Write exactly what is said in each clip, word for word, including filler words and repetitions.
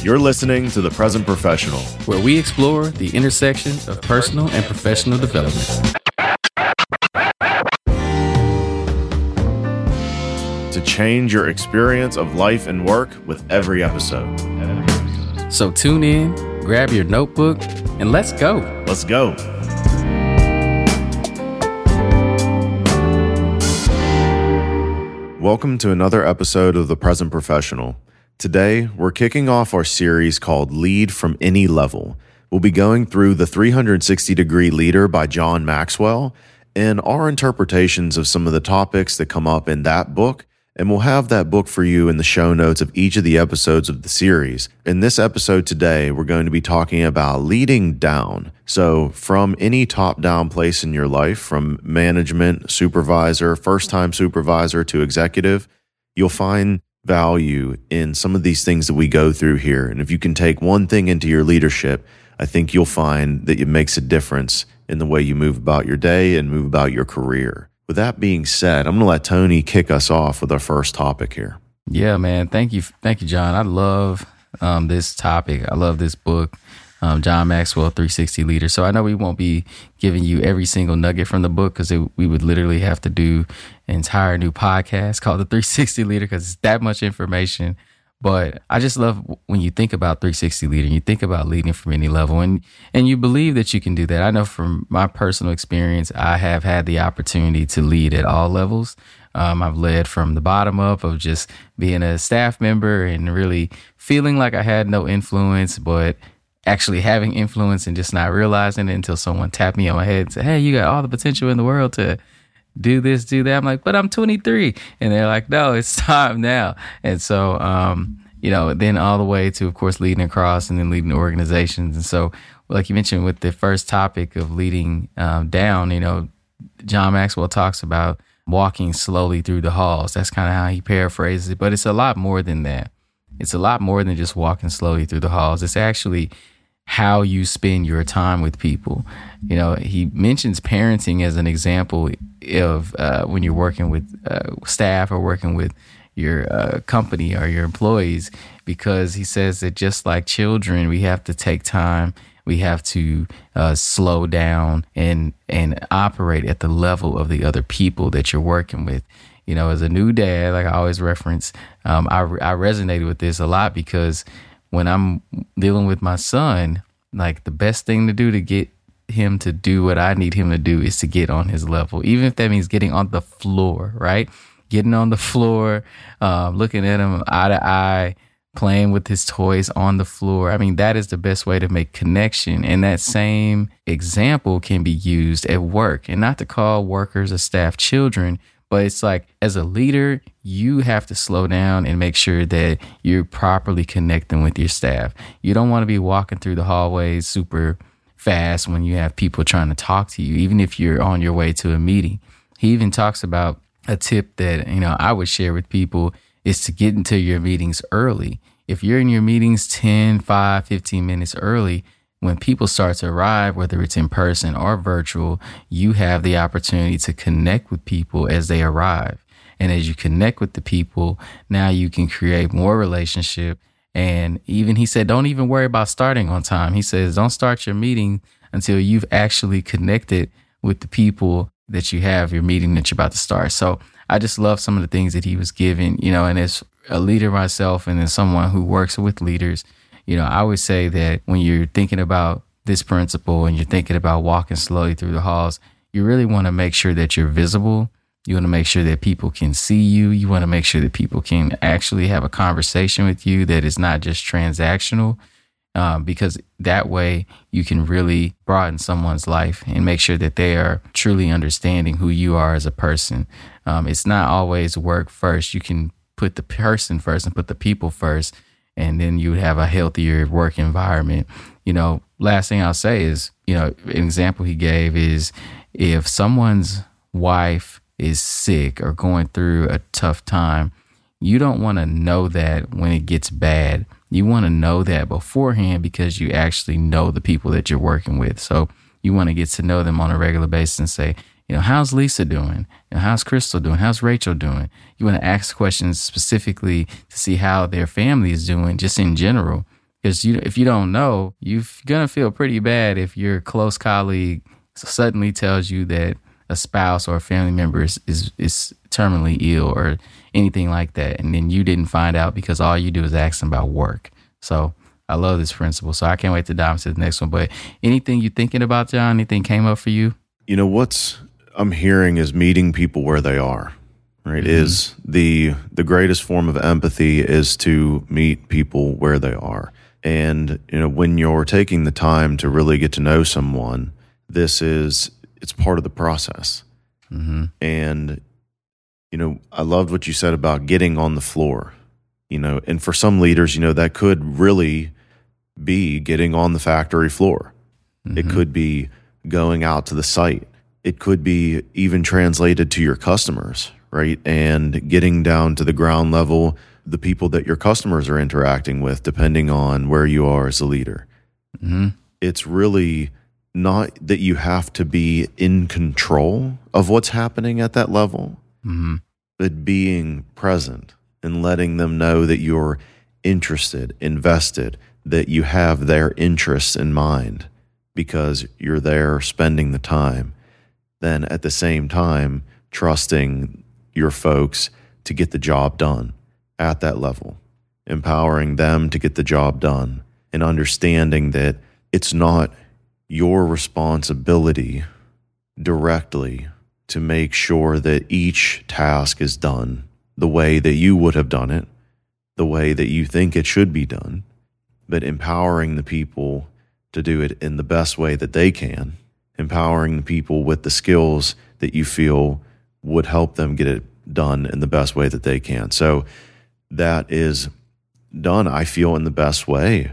You're listening to The Present Professional, where we explore the intersection of personal and professional development. To change your experience of life and work with every episode. So tune in, grab your notebook, and let's go. Let's go. Welcome to another episode of The Present Professional. Today, we're kicking off our series called Lead from Any Level. We'll be going through The three hundred sixty degree Leader by John Maxwell and our interpretations of some of the topics that come up in that book. And we'll have that book for you in the show notes of each of the episodes of the series. In this episode today, we're going to be talking about leading down. So from any top-down place in your life, from management, supervisor, first-time supervisor to executive, you'll find value in some of these things that we go through here. And if you can take one thing into your leadership, I think you'll find that it makes a difference in the way you move about your day and move about your career. With that being said, I'm going to let Tony kick us off with our first topic here. Yeah, man. Thank you. Thank you, John. I love um, this topic. I love this book, um, John Maxwell, three sixty Leader. So I know we won't be giving you every single nugget from the book because we would literally have to do an entire new podcast called the three sixty Leader because it's that much information. But I just love when you think about three sixty Leader and you think about leading from any level and, and you believe that you can do that. I know from my personal experience, I have had the opportunity to lead at all levels. Um, I've led from the bottom up of just being a staff member and really feeling like I had no influence, but actually having influence and just not realizing it until someone tapped me on my head and said, hey, you got all the potential in the world to do this, do that. I'm like, but I'm twenty-three. And they're like, no, it's time now. And so, um, you know, then all the way to, of course, leading across and then leading organizations. And so, like you mentioned with the first topic of leading um, down, you know, John Maxwell talks about walking slowly through the halls. That's kind of how he paraphrases it. But it's a lot more than that. It's a lot more than just walking slowly through the halls. It's actually how you spend your time with people. You know, he mentions parenting as an example of uh, when you're working with uh, staff or working with your uh, company or your employees, because he says that just like children, we have to take time. We have to uh, slow down and and operate at the level of the other people that you're working with. You know, as a new dad, like I always reference, um, I, I resonated with this a lot because when I'm dealing with my son, like the best thing to do to get him to do what I need him to do is to get on his level, even if that means getting on the floor, right? Getting on the floor, uh, looking at him eye to eye, playing with his toys on the floor. I mean, that is the best way to make connection. And that same example can be used at work, and not to call workers or staff children, but it's like as a leader, you have to slow down and make sure that you're properly connecting with your staff. You don't want to be walking through the hallways super fast when you have people trying to talk to you, even if you're on your way to a meeting. He even talks about a tip that, you know, I would share with people is to get into your meetings early. If you're in your meetings ten, five, fifteen minutes early, when people start to arrive, whether it's in person or virtual, you have the opportunity to connect with people as they arrive. And as you connect with the people, now you can create more relationship. And even he said, don't even worry about starting on time. He says, don't start your meeting until you've actually connected with the people that you have your meeting that you're about to start. So I just love some of the things that he was giving, you know, and as a leader myself and as someone who works with leaders, you know, I would say that when you're thinking about this principle and you're thinking about walking slowly through the halls, you really want to make sure that you're visible. You want to make sure that people can see you. You want to make sure that people can actually have a conversation with you that is not just transactional, um, because that way you can really broaden someone's life and make sure that they are truly understanding who you are as a person. Um, it's not always work first. You can put the person first and put the people first, and then you have a healthier work environment. You know, last thing I'll say is, you know, an example he gave is if someone's wife is sick or going through a tough time, you don't want to know that when it gets bad. You want to know that beforehand because you actually know the people that you're working with. So you want to get to know them on a regular basis and say, you know, how's Lisa doing? You know, how's Crystal doing? How's Rachel doing? You want to ask questions specifically to see how their family is doing, just in general, Because you, if you don't know, you're going to feel pretty bad if your close colleague suddenly tells you that a spouse or a family member is, is, is terminally ill or anything like that. And then you didn't find out because all you do is ask them about work. So I love this principle. So I can't wait to dive into the next one. But anything you thinking about, John? Anything came up for you? You know, what's I'm hearing is meeting people where they are, right? Mm-hmm. Is the the greatest form of empathy is to meet people where they are. And, you know, when you're taking the time to really get to know someone, this is, it's part of the process. Mm-hmm. And, you know, I loved what you said about getting on the floor, you know, and for some leaders, you know, that could really be getting on the factory floor. Mm-hmm. It could be going out to the site. It could be even translated to your customers, right? And getting down to the ground level, the people that your customers are interacting with, depending on where you are as a leader. Mm-hmm. It's really not that you have to be in control of what's happening at that level, mm-hmm. but being present and letting them know that you're interested, invested, that you have their interests in mind because you're there spending the time. Then at the same time, trusting your folks to get the job done at that level, empowering them to get the job done, and understanding that it's not your responsibility directly to make sure that each task is done the way that you would have done it, the way that you think it should be done, but empowering the people to do it in the best way that they can, empowering the people with the skills that you feel would help them get it done in the best way that they can. So that is done, I feel, in the best way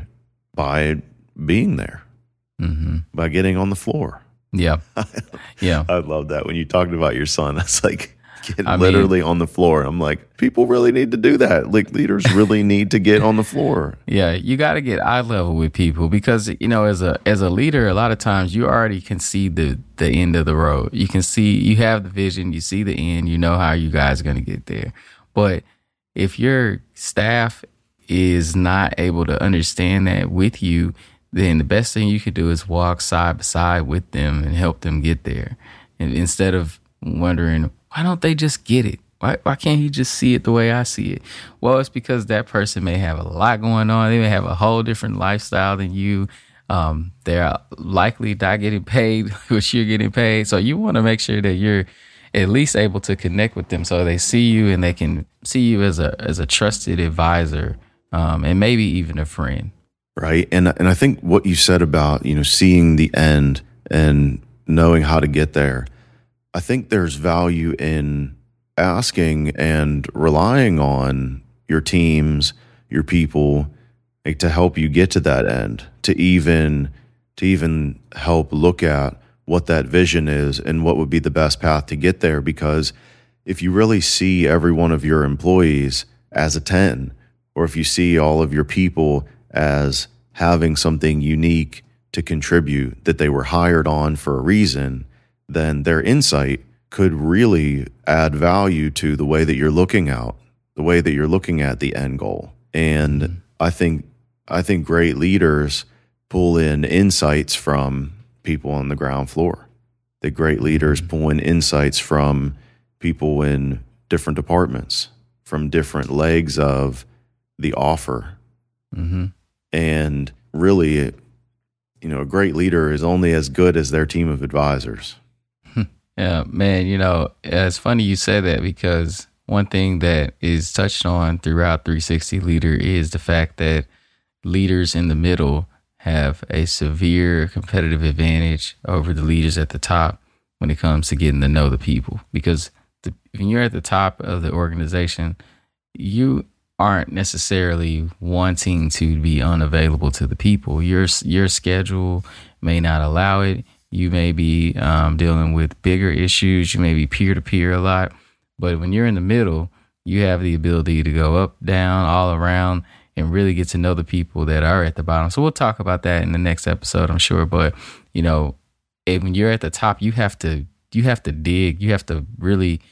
by being there, mm-hmm. by getting on the floor. Yeah. Yeah. I love that. When you talked about your son, that's like get I literally mean, on the floor. I'm like, people really need to do that. Like leaders really need to get on the floor. Yeah, you got to get eye level with people because, you know, as a as a leader, a lot of times you already can see the the end of the road. You can see, you have the vision, you see the end, you know how you guys are going to get there. But if your staff is not able to understand that with you, then the best thing you can do is walk side by side with them and help them get there. And instead of wondering, why don't they just get it? Why why can't he just see it the way I see it? Well, it's because that person may have a lot going on. They may have a whole different lifestyle than you. Um, they're likely not getting paid what you're getting paid. So you want to make sure that you're at least able to connect with them so they see you and they can see you as a as a trusted advisor, um, and maybe even a friend. Right. And and I think what you said about, you know, seeing the end and knowing how to get there, I think there's value in asking and relying on your teams, your people, like, to help you get to that end, to even to even help look at what that vision is and what would be the best path to get there. Because if you really see every one of your employees as a ten, or if you see all of your people as having something unique to contribute, that they were hired on for a reason, then their insight could really add value to the way that you're looking out, the way that you're looking at the end goal. And mm-hmm. I think I think great leaders pull in insights from people on the ground floor. The great leaders mm-hmm. pull in insights from people in different departments, from different legs of the offer. Mm-hmm. And really, you know, a great leader is only as good as their team of advisors. Yeah, man, you know, it's funny you say that because one thing that is touched on throughout three sixty Leader is the fact that leaders in the middle have a severe competitive advantage over the leaders at the top when it comes to getting to know the people. Because the, when you're at the top of the organization, you aren't necessarily wanting to be unavailable to the people. Your your schedule may not allow it. You may be um, dealing with bigger issues. You may be peer-to-peer a lot. But when you're in the middle, you have the ability to go up, down, all around, and really get to know the people that are at the bottom. So we'll talk about that in the next episode, I'm sure. But, you know, if, when you're at the top, you have to you have to dig. You have to really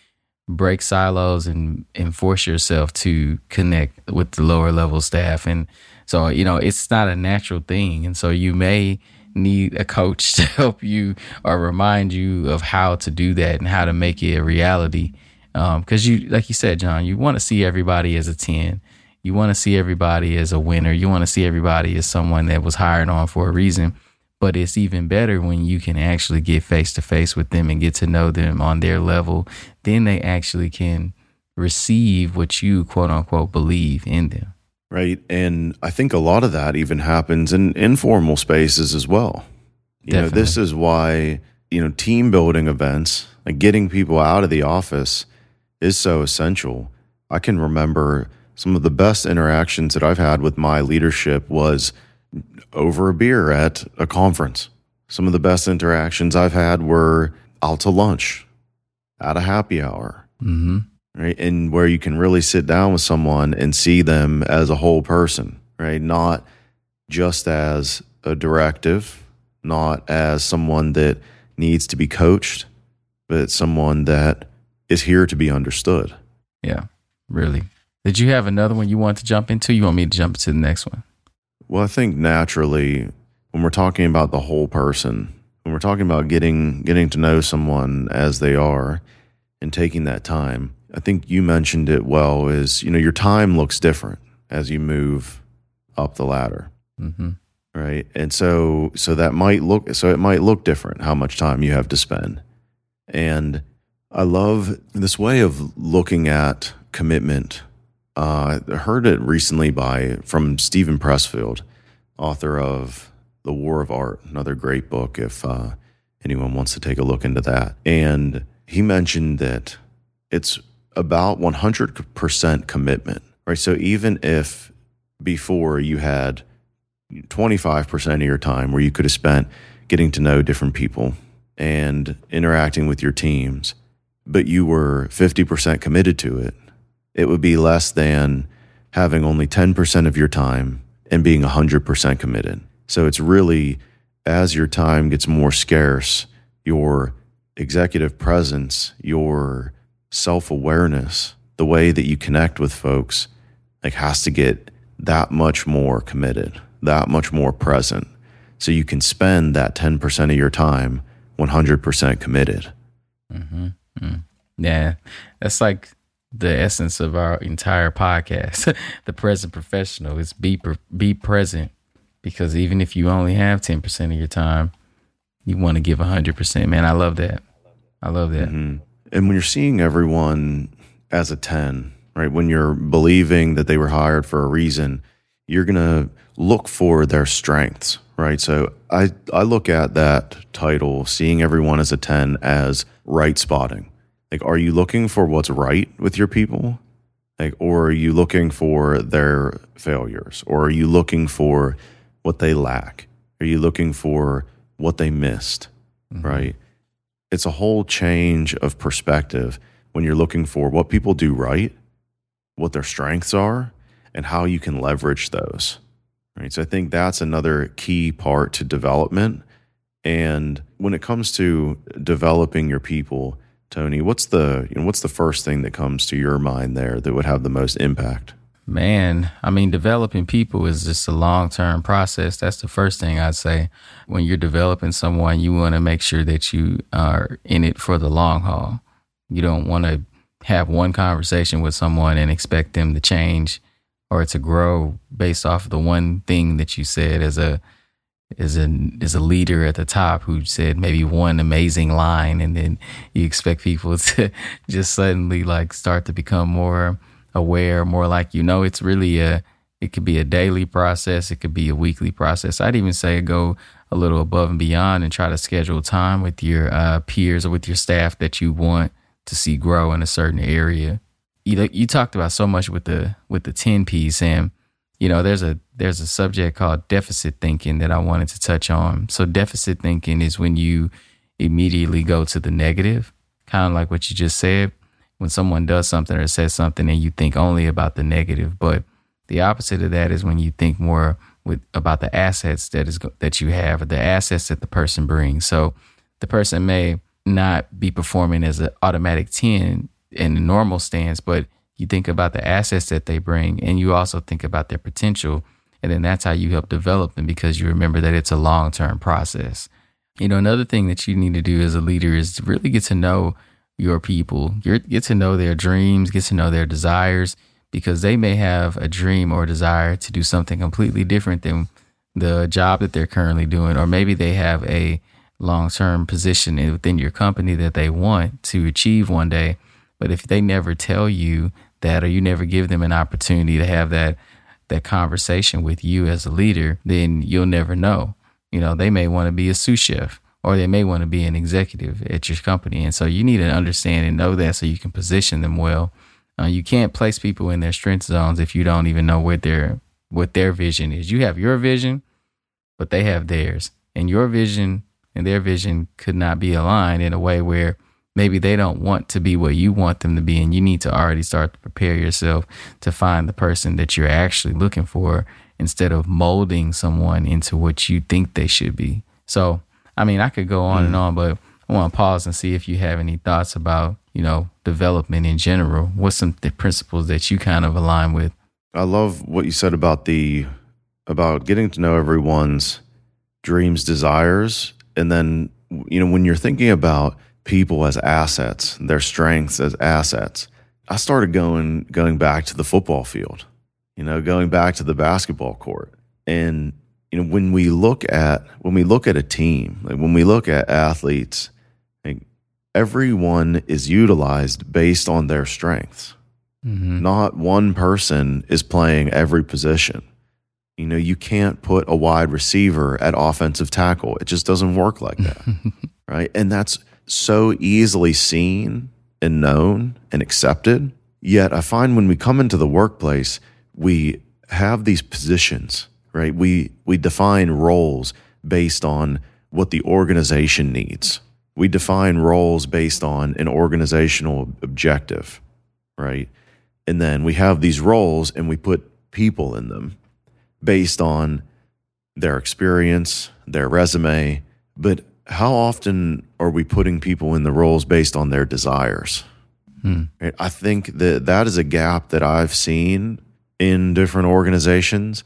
break silos and, and force yourself to connect with the lower level staff. And so, you know, it's not a natural thing. And so you may need a coach to help you or remind you of how to do that and how to make it a reality. Um, cause you, like you said, John, you want to see everybody as a ten. You want to see everybody as a winner. You want to see everybody as someone that was hired on for a reason. But it's even better when you can actually get face to face with them and get to know them on their level. Then they actually can receive what you, quote unquote, believe in them. Right. And I think a lot of that even happens in informal spaces as well. You Definitely. know, this is why, you know, team building events, like getting people out of the office is so essential. I can remember some of the best interactions that I've had with my leadership was over a beer at a conference. Some of the best interactions I've had were out to lunch, at a happy hour, mm-hmm. right? And where you can really sit down with someone and see them as a whole person, right? Not just as a directive, not as someone that needs to be coached, but someone that is here to be understood. Yeah, really. Did you have another one you want to jump into? You want me to jump into the next one? Well, I think naturally, when we're talking about the whole person, when we're talking about getting getting to know someone as they are and taking that time, I think you mentioned it well, is, you know, your time looks different as you move up the ladder, mm-hmm. right? And so so that might look, so it might look different how much time you have to spend. And I love this way of looking at commitment. Uh, I heard it recently by from Stephen Pressfield, author of The War of Art, another great book if uh, anyone wants to take a look into that. And he mentioned that it's about one hundred percent commitment, right? So even if before you had twenty-five percent of your time where you could have spent getting to know different people and interacting with your teams, but you were fifty percent committed to it, it would be less than having only ten percent of your time and being one hundred percent committed. So it's really, as your time gets more scarce, your executive presence, your self-awareness, the way that you connect with folks, like, has to get that much more committed, that much more present, so you can spend that ten percent of your time one hundred percent committed. Mm-hmm. Mm-hmm. Yeah, that's like the essence of our entire podcast. The Present Professional is be be present, because even if you only have ten percent of your time, you want to give one hundred percent. Man, I love that. I love that. Mm-hmm. And when you're seeing everyone as a ten, right, when you're believing that they were hired for a reason, you're going to look for their strengths, right? So I, I look at that title, seeing everyone as a ten, as right spotting. Like, are you looking for what's right with your people? Like, or are you looking for their failures? Or are you looking for what they lack? Are you looking for what they missed, mm-hmm. right? It's a whole change of perspective when you're looking for what people do right, what their strengths are, and how you can leverage those, right? So I think that's another key part to development. And when it comes to developing your people, Tony, what's the you know, what's the first thing that comes to your mind there that would have the most impact? Man, I mean, developing people is just a long-term process. That's the first thing I'd say. When you're developing someone, you want to make sure that you are in it for the long haul. You don't want to have one conversation with someone and expect them to change or to grow based off of the one thing that you said as a is a is a leader at the top who said maybe one amazing line, and then you expect people to just suddenly like start to become more aware, more like, you know, it's really a, it could be a daily process. It could be a weekly process. I'd even say go a little above and beyond and try to schedule time with your uh, peers or with your staff that you want to see grow in a certain area. You you talked about so much with the with the ten piece, and you know, there's a there's a subject called deficit thinking that I wanted to touch on. So deficit thinking is when you immediately go to the negative, kind of like what you just said, when someone does something or says something and you think only about the negative. But the opposite of that is when you think more with about the assets that is that you have, or the assets that the person brings. So the person may not be performing as an automatic ten in the normal stance, but you think about the assets that they bring, and you also think about their potential. And then that's how you help develop them, because you remember that it's a long-term process. You know, another thing that you need to do as a leader is to really get to know your people, get to know their dreams, get to know their desires, because they may have a dream or desire to do something completely different than the job that they're currently doing. Or maybe they have a long-term position within your company that they want to achieve one day. But if they never tell you that, or you never give them an opportunity to have that that conversation with you as a leader, then you'll never know. You know, they may want to be a sous chef, or they may want to be an executive at your company. And so you need to understand and know that so you can position them well. Uh, you can't place people in their strength zones if you don't even know what their what their vision is. You have your vision, but they have theirs. And your vision and their vision could not be aligned in a way where maybe they don't want to be what you want them to be. And you need to already start to prepare yourself to find the person that you're actually looking for, instead of molding someone into what you think they should be. So, I mean, I could go on mm. and on, but I want to pause and see if you have any thoughts about, you know, development in general. What's some the principles that you kind of align with? I love what you said about the, about getting to know everyone's dreams, desires. And then, you know, when you're thinking about people as assets, their strengths as assets, I started going, going back to the football field, you know, going back to the basketball court. And, you know, when we look at, when we look at a team, like when we look at athletes, like everyone is utilized based on their strengths. Mm-hmm. Not one person is playing every position. You know, you can't put a wide receiver at offensive tackle. It just doesn't work like that. Right. And that's so easily seen and known and accepted. Yet I find when we come into the workplace, we have these positions, right? We we define roles based on what the organization needs. We define roles based on an organizational objective, right? And then we have these roles and we put people in them based on their experience, their resume. But how often are we putting people in the roles based on their desires? Hmm. Right? I think that that is a gap that I've seen in different organizations,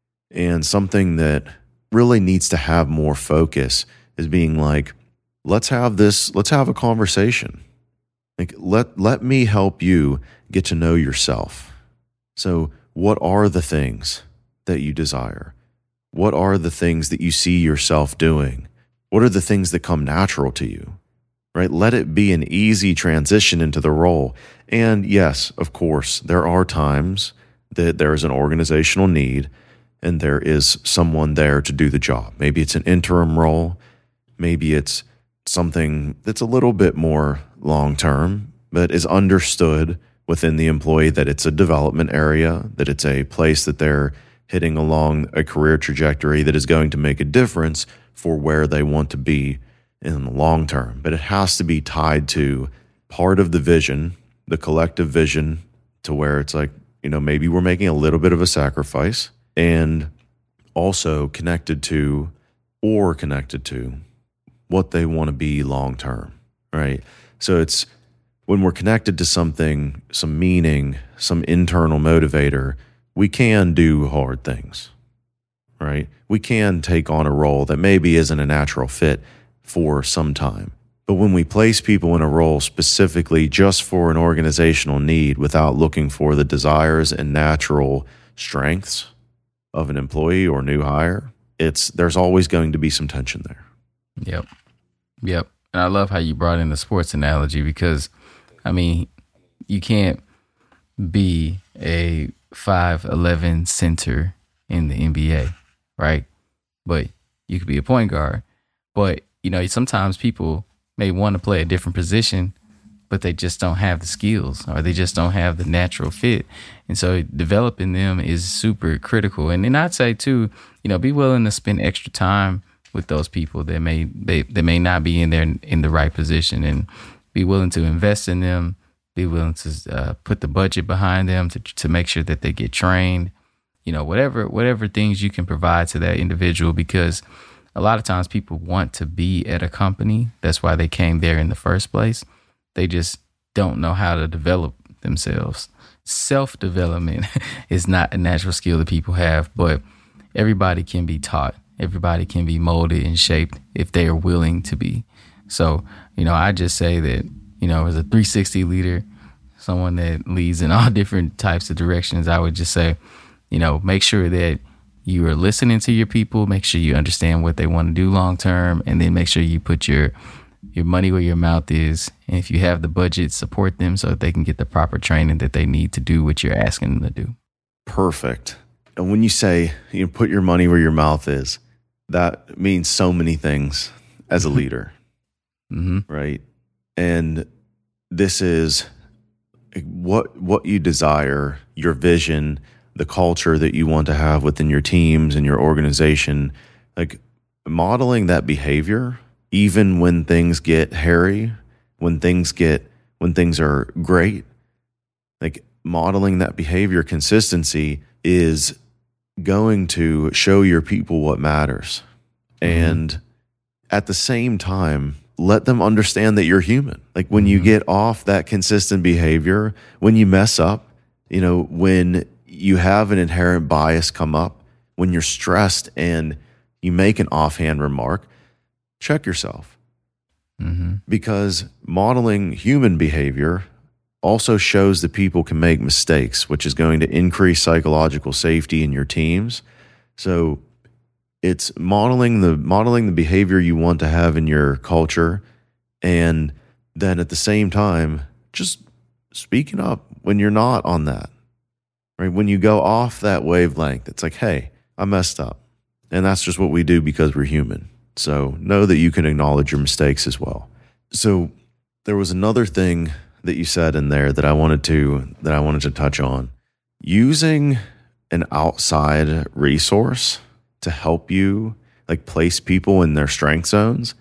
and something that really needs to have more focus is being like, let's have this, let's have a conversation. Like, let, let me help you get to know yourself. So what are the things that you desire? What are the things that you see yourself doing? What are the things that come natural to you? Right? Let it be an easy transition into the role. And yes, of course, there are times that there is an organizational need and there is someone there to do the job. Maybe it's an interim role. Maybe it's something that's a little bit more long-term, but is understood within the employee that it's a development area, that it's a place that they're hitting along a career trajectory that is going to make a difference for where they want to be in the long term. But it has to be tied to part of the vision, the collective vision, to where it's like, you know, maybe we're making a little bit of a sacrifice, and also connected to or connected to what they want to be long term, right? So it's when we're connected to something, some meaning, some internal motivator, we can do hard things, right? We can take on a role that maybe isn't a natural fit for some time. But when we place people in a role specifically just for an organizational need without looking for the desires and natural strengths of an employee or new hire, it's there's always going to be some tension there. Yep. Yep. And I love how you brought in the sports analogy, because, I mean, you can't be a five eleven center in the N B A, right? But you could be a point guard. But, you know, sometimes people may want to play a different position, but they just don't have the skills, or they just don't have the natural fit. And so developing them is super critical. And then I'd say too, you know, be willing to spend extra time with those people that may they, that may not be in there in the right position, and be willing to invest in them, be willing to uh, put the budget behind them to to make sure that they get trained, you know, whatever whatever things you can provide to that individual, because a lot of times people want to be at a company. That's why they came there in the first place. They just don't know how to develop themselves. Self-development is not a natural skill that people have, but everybody can be taught. Everybody can be molded and shaped if they are willing to be. So, you know, I just say that, you know, as a three sixty leader, someone that leads in all different types of directions, I would just say, you know, make sure that you are listening to your people, make sure you understand what they want to do long term, and then make sure you put your your money where your mouth is. And if you have the budget, support them so that they can get the proper training that they need to do what you're asking them to do. Perfect. And when you say you put your money where your mouth is, that means so many things as a leader, mm-hmm. right? And this is what what you desire, your vision, the culture that you want to have within your teams and your organization, like modeling that behavior, even when things get hairy, when things get, when things are great, like modeling that behavior consistency is going to show your people what matters. Mm-hmm. And at the same time, let them understand that you're human. Like when you get off that consistent behavior, when you mess up, you know, when you have an inherent bias come up, when you're stressed and you make an offhand remark, check yourself. Mm-hmm. Because modeling human behavior also shows that people can make mistakes, which is going to increase psychological safety in your teams. So it's modeling the modeling the behavior you want to have in your culture, and then at the same time, just speaking up when you're not on that. Right? When you go off that wavelength, it's like, hey, I messed up. And that's just what we do because we're human. So know that you can acknowledge your mistakes as well. So there was another thing that you said in there that I wanted to that I wanted to touch on. Using an outside resource to help you, like place people in their strength zones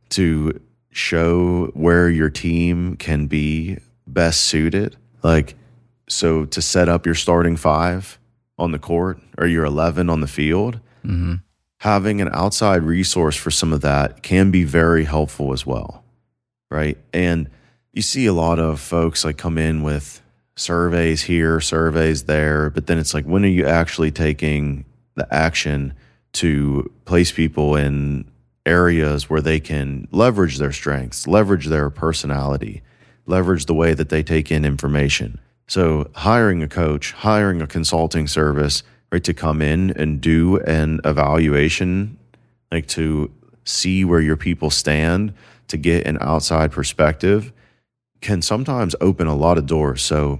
to show where your team can be best suited. Like, so to set up your starting five on the court or your eleven on the field, mm-hmm. having an outside resource for some of that can be very helpful as well, right? And you see a lot of folks like come in with surveys here, surveys there, but then it's like, when are you actually taking the action to place people in areas where they can leverage their strengths, leverage their personality, leverage the way that they take in information? So hiring a coach, hiring a consulting service, right, to come in and do an evaluation, like to see where your people stand, to get an outside perspective, can sometimes open a lot of doors. So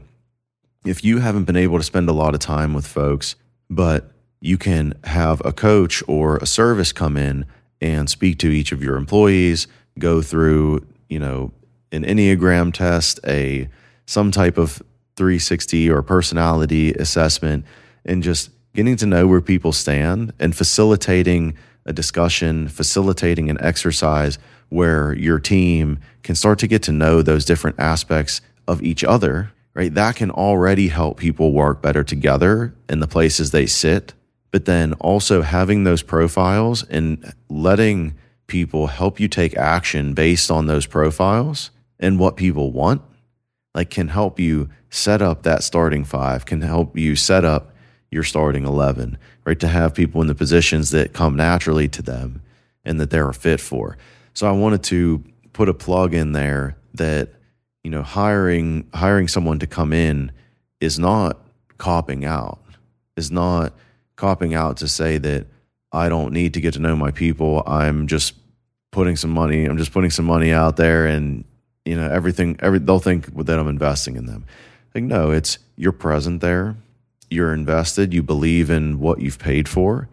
if you haven't been able to spend a lot of time with folks, but you can have a coach or a service come in and speak to each of your employees, go through, you know, an Enneagram test, a some type of three sixty or personality assessment, and just getting to know where people stand and facilitating a discussion, facilitating an exercise where your team can start to get to know those different aspects of each other, right? That can already help people work better together in the places they sit. But then also having those profiles and letting people help you take action based on those profiles and what people want, like can help you set up that starting five, can help you set up your starting eleven, right? To have people in the positions that come naturally to them and that they're a fit for. So I wanted to put a plug in there that, you know, hiring hiring someone to come in is not copping out, is not copping out to say that I don't need to get to know my people. I'm just putting some money, I'm just putting some money out there and, you know, everything, every, they'll think that I'm investing in them. Like, no, it's you're present there, you're invested, you believe in what you've paid for,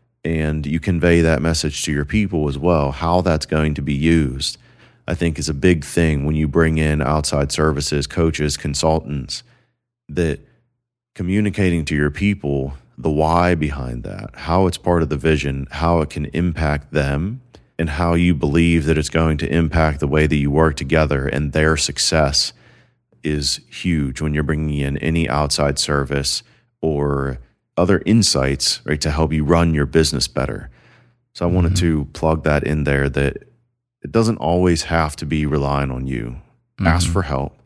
and you convey that message to your people as well. How that's going to be used, I think, is a big thing when you bring in outside services, coaches, consultants, that communicating to your people the why behind that, how it's part of the vision, how it can impact them, and how you believe that it's going to impact the way that you work together and their success is huge when you're bringing in any outside service or other insights, right, to help you run your business better. So I wanted mm-hmm. to plug that in there, that it doesn't always have to be relying on you. Mm-hmm. Ask for help.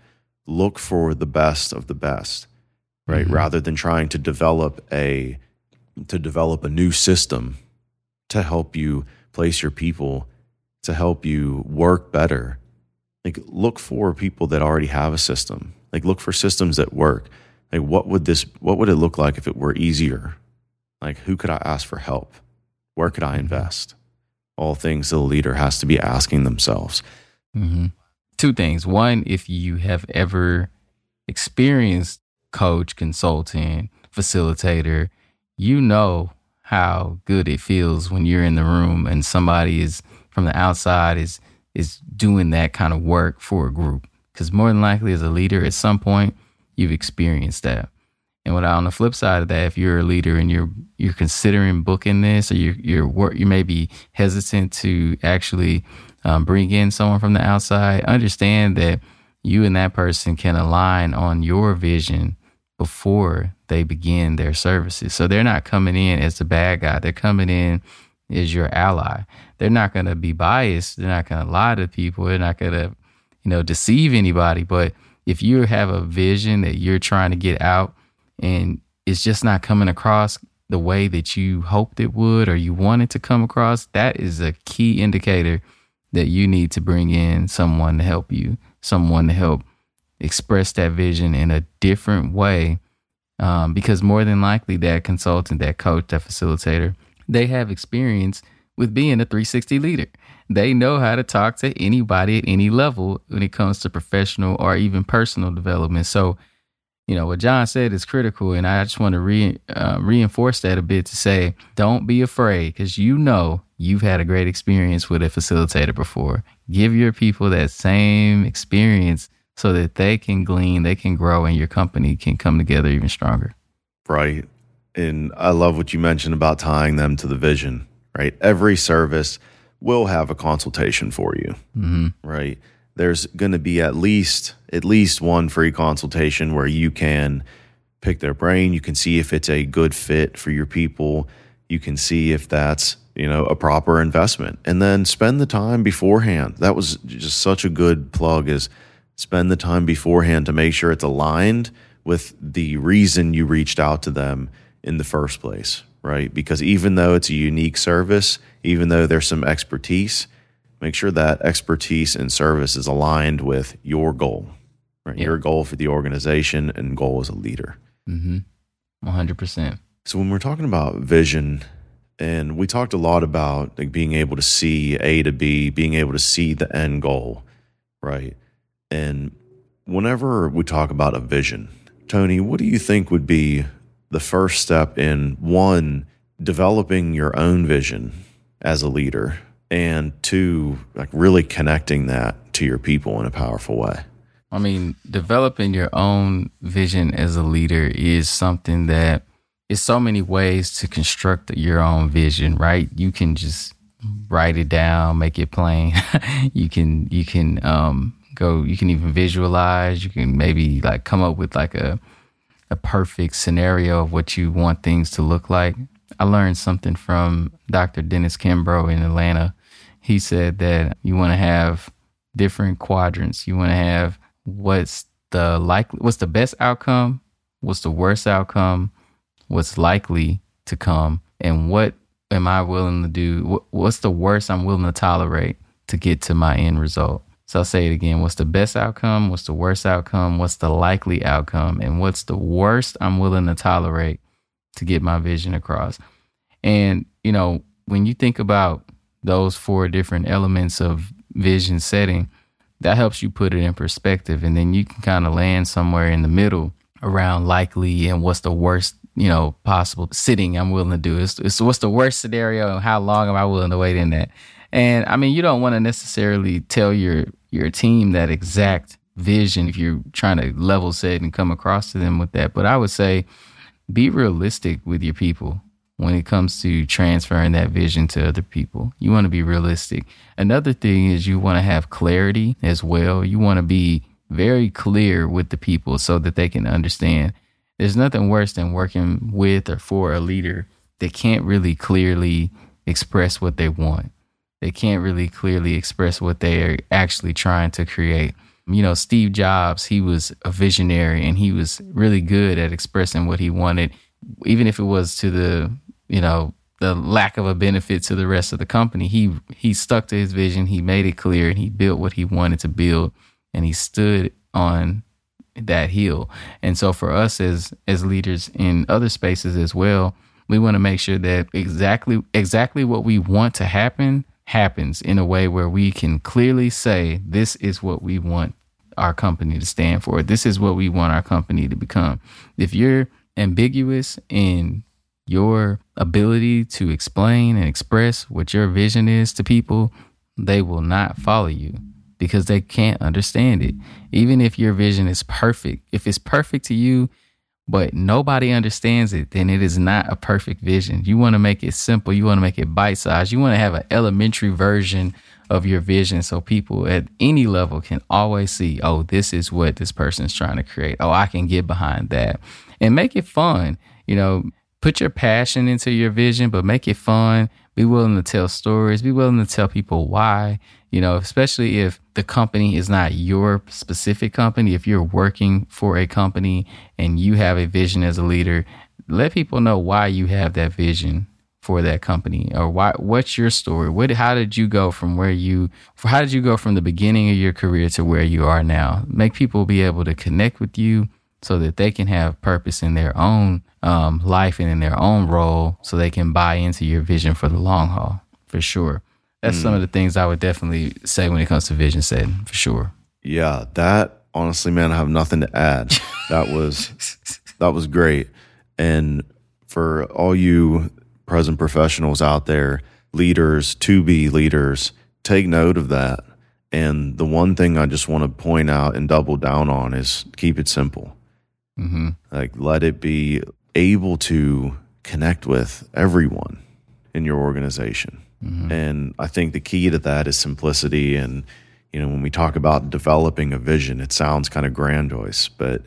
look for the best of the best, right? Mm-hmm. Rather than trying to develop a to develop a new system to help you place your people, to help you work better. Like, look for people that already have a system. Like, look for systems that work. Like, what would this what would it look like if it were easier? Like, who could I ask for help? Where could I invest? All things the leader has to be asking themselves. Mm-hmm. Two things. One, if you have ever experienced coach, consultant, facilitator, you know how good it feels when you're in the room and somebody is from the outside is is doing that kind of work for a group. Because more than likely, as a leader, at some point you've experienced that. And what on the flip side of that, if you're a leader and you're you're considering booking this, or you're you're work, you may be hesitant to actually um, bring in someone from the outside, understand that you and that person can align on your vision before they begin their services. So they're not coming in as the bad guy. They're coming in as your ally. They're not going to be biased. They're not going to lie to people. They're not going to, you know, deceive anybody. But if you have a vision that you're trying to get out and it's just not coming across the way that you hoped it would or you wanted to come across, that is a key indicator that you need to bring in someone to help you, someone to help express that vision in a different way. Um, because more than likely that consultant, that coach, that facilitator, they have experience with being a three sixty leader. They know how to talk to anybody at any level when it comes to professional or even personal development. So, you know, what John said is critical. And I just want to re, uh, reinforce that a bit to say, don't be afraid, because you know you've had a great experience with a facilitator before. Give your people that same experience so that they can glean, they can grow, and your company can come together even stronger. Right. And I love what you mentioned about tying them to the vision, right? Every service will have a consultation for you, Mm-hmm. right? There's going to be at least at least one free consultation where you can pick their brain. You can see if it's a good fit for your people. You can see if that's, you know, a proper investment. And then spend the time beforehand. That was just such a good plug, is spend the time beforehand to make sure it's aligned with the reason you reached out to them in the first place, right? Because even though it's a unique service, even though there's some expertise, make sure that expertise and service is aligned with your goal, right? Yeah. Your goal for the organization and goal as a leader. Mm-hmm. one hundred percent. So when we're talking about vision, and we talked a lot about like being able to see A to B, being able to see the end goal, right? And whenever we talk about a vision, Tony, what do you think would be the first step in, one, developing your own vision as a leader, and two, like really connecting that to your people in a powerful way? I mean, developing your own vision as a leader is something that is so many ways to construct your own vision, right? You can just write it down, make it plain. you can, you can, um, go, you can even visualize, you can maybe like come up with like a, a perfect scenario of what you want things to look like. I learned something from Doctor Dennis Kimbrough in Atlanta. He said that you want to have different quadrants. You want to have what's the likely, what's the best outcome, what's the worst outcome, what's likely to come, and what am I willing to do? What, what's the worst I'm willing to tolerate to get to my end result? So I'll say it again. What's the best outcome? What's the worst outcome? What's the likely outcome? And what's the worst I'm willing to tolerate to get my vision across? And, you know, when you think about those four different elements of vision setting, that helps you put it in perspective. And then you can kind of land somewhere in the middle around likely and what's the worst, you know, possible sitting I'm willing to do. It's, it's what's the worst scenario and how long am I willing to wait in that? And I mean, you don't want to necessarily tell your your team that exact vision if you're trying to level set and come across to them with that. But I would say be realistic with your people when it comes to transferring that vision to other people. You want to be realistic. Another thing is you want to have clarity as well. You want to be very clear with the people so that they can understand. There's nothing worse than working with or for a leader that can't really clearly express what they want. They can't really clearly express what they are actually trying to create. You know, Steve Jobs, he was a visionary and he was really good at expressing what he wanted, even if it was to the, you know, the lack of a benefit to the rest of the company. He he stuck to his vision. He made it clear and he built what he wanted to build, and he stood on that hill. And so for us as as leaders in other spaces as well, we want to make sure that exactly exactly what we want to happen happens in a way where we can clearly say, this is what we want our company to stand for. This is what we want our company to become. If you're ambiguous in your ability to explain and express what your vision is to people, they will not follow you because they can't understand it. Even if your vision is perfect, if it's perfect to you, but nobody understands it, then it is not a perfect vision. You want to make it simple. You want to make it bite-sized. You want to have an elementary version of your vision so people at any level can always see, oh, this is what this person's trying to create. Oh, I can get behind that. And make it fun. You know, put your passion into your vision, but make it fun. Be willing to tell stories. Be willing to tell people why. You know, especially if the company is not your specific company, if you're working for a company and you have a vision as a leader, let people know why you have that vision for that company, or why, what's your story? What, how did you go from where you, how did you go from the beginning of your career to where you are now? Make people be able to connect with you so that they can have purpose in their own um, life and in their own role, so they can buy into your vision for the long haul, for sure. That's mm. some of the things I would definitely say when it comes to vision setting, for sure. Yeah, that honestly, man, I have nothing to add. That was that was great. And for all you present professionals out there, leaders, to be leaders, take note of that. And the one thing I just want to point out and double down on is keep it simple. Mm-hmm. Like, let it be able to connect with everyone in your organization. Mm-hmm. And I think the key to that is simplicity. And, you know, when we talk about developing a vision, it sounds kind of grandiose, but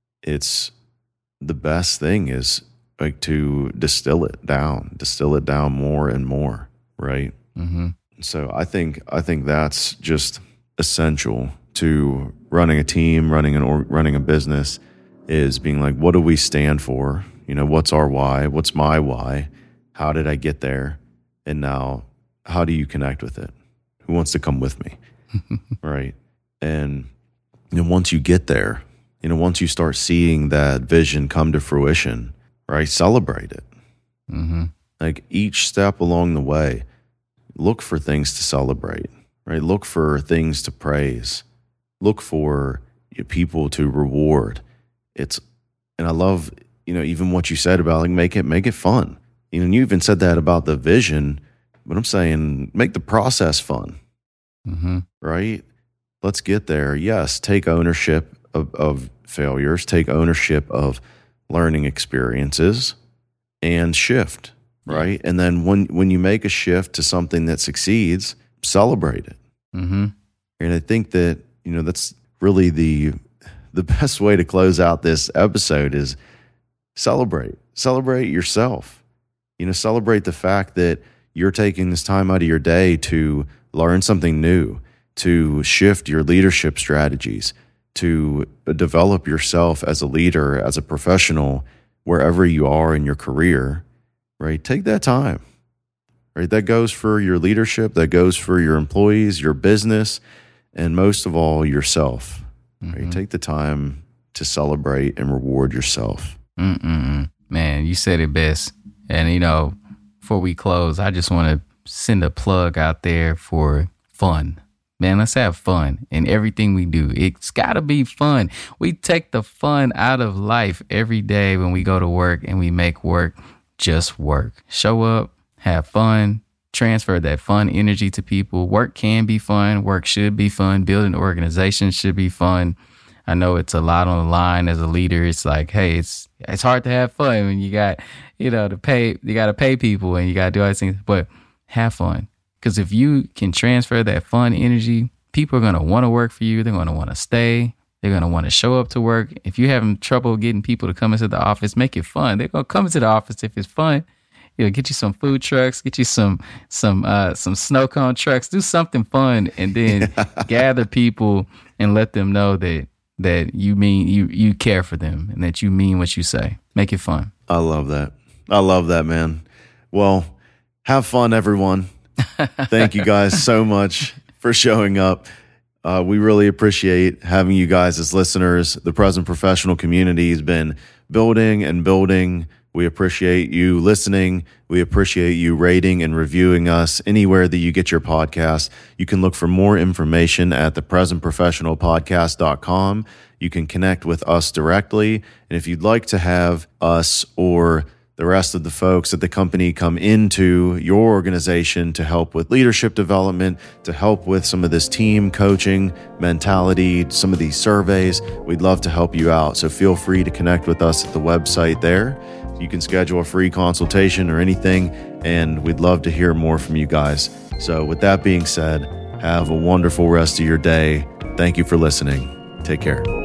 it's the best thing is like to distill it down, distill it down more and more. Right. Mm-hmm. So I think, I think that's just essential to running a team, running an or running a business, is being like, what do we stand for? You know, what's our why? What's my why? How did I get there? And now, how do you connect with it? Who wants to come with me? Right. And you know, once you get there, you know, once you start seeing that vision come to fruition, right, celebrate it. Mm-hmm. Like each step along the way, look for things to celebrate, right? Look for things to praise. Look for people to reward. It's, and I love, you know, even what you said about like, make it, make it fun. You know, and you even said that about the vision, but I'm saying make the process fun, mm-hmm. right? Let's get there. Yes, take ownership of, of failures, take ownership of learning experiences, and shift, right? Yeah. And then when, when you make a shift to something that succeeds, celebrate it. Mm-hmm. And I think that, you know, that's really the the best way to close out this episode is celebrate. Celebrate yourself. You know, celebrate the fact that you're taking this time out of your day to learn something new, to shift your leadership strategies, to develop yourself as a leader, as a professional, wherever you are in your career, right? Take that time, right? That goes for your leadership, that goes for your employees, your business, and most of all, yourself, mm-hmm. right? Take the time to celebrate and reward yourself. Mm-mm. Man, you said it best. And, you know, before we close, I just want to send a plug out there for fun. Man, let's have fun in everything we do. It's got to be fun. We take the fun out of life every day when we go to work and we make work just work. Show up, have fun, transfer that fun energy to people. Work can be fun. Work should be fun. Building organizations should be fun. I know it's a lot on the line as a leader. It's like, hey, it's it's hard to have fun when you got, you know, to pay, you got to pay people and you got to do all these things, but have fun. Because if you can transfer that fun energy, people are going to want to work for you. They're going to want to stay. They're going to want to show up to work. If you're having trouble getting people to come into the office, make it fun. They're going to come into the office if it's fun. you know, get you some food trucks, get you some some uh, some snow cone trucks, do something fun, and then gather people and let them know that that you mean you you care for them and that you mean what you say. Make it fun. I love that. I love that, man. Well, have fun, everyone. Thank you guys so much for showing up. Uh, we really appreciate having you guys as listeners. The Present Professional community has been building and building. We appreciate you listening. We appreciate you rating and reviewing us anywhere that you get your podcast. You can look for more information at the present professional podcast dot com. You can connect with us directly. And if you'd like to have us or the rest of the folks at the company come into your organization to help with leadership development, to help with some of this team coaching mentality, some of these surveys, we'd love to help you out. So feel free to connect with us at the website there. You can schedule a free consultation or anything, and we'd love to hear more from you guys. So with that being said, have a wonderful rest of your day. Thank you for listening. Take care.